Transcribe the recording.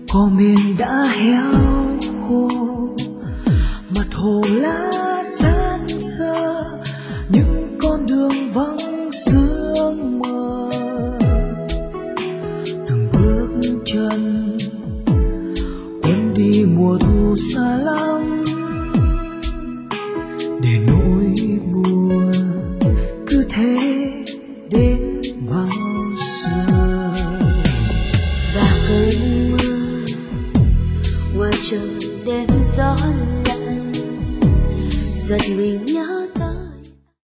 cỏ miền đã héo khô, mặt hồ lá xác xơ, những con đường vắng sương mờ. Từng bước chân quên đi mùa thu xa lắm, để nỗi buồn cứ thế đến bao giờ. Và cơn mưa ngoài trời đêm gió lạnh, giật mình